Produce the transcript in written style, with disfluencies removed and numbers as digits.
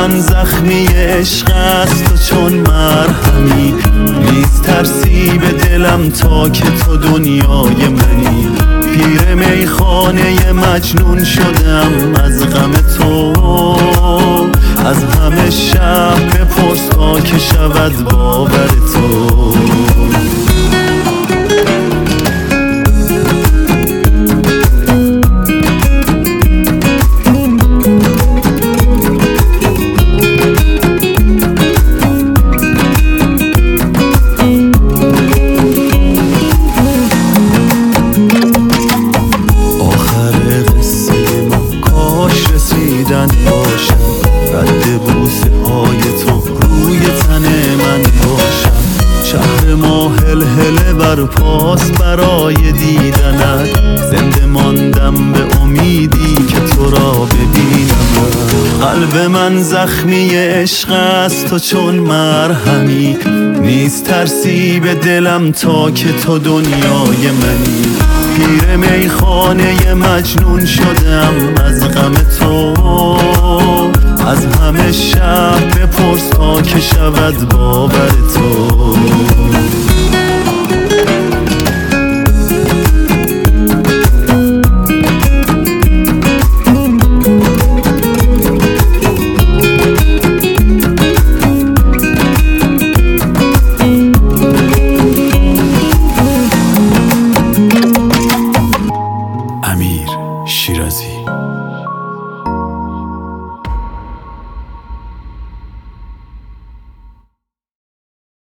من زخمی عشق است تو چون مرهمی نیست ترسی به دلم تا که تو دنیای منی. پیر میخانه مجنون شدم از غم تو، از همه شب بپرس تا که شود باور تو. باشم رد بوسه های تو روی تن من باشم. شهر ما هلهله بر پاس برای دیدنت، زنده ماندم به امیدی که تو را ببینم. قلب من زخمی عشق است تو چون مرهمی نیست ترسی به دلم تا که تو دنیای منی. پیر میخانه مجنون شدم از غم تو، از همه شب بپرس تا که شود باور تو. امیر شیرازی.